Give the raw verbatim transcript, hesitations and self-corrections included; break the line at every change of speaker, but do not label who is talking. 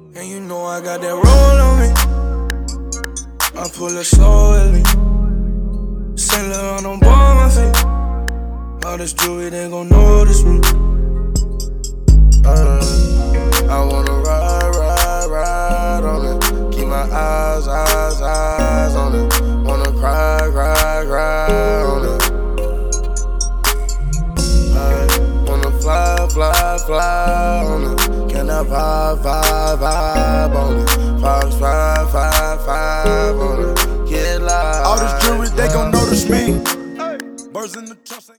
And you know I got that roll on me. I pull it slowly. Saint Laurent on board my feet. All this jewelry, they gon' notice me.
Uh, I wanna ride, ride, ride on it. Keep my eyes, eyes, eyes on it. Wanna cry, cry, cry on it. I wanna fly, fly, fly on it. Can I vibe, vibe, vibe on it? Fox five, five, five on it. Get live.
All this jewelry, they gon' notice me. Birds in the trust.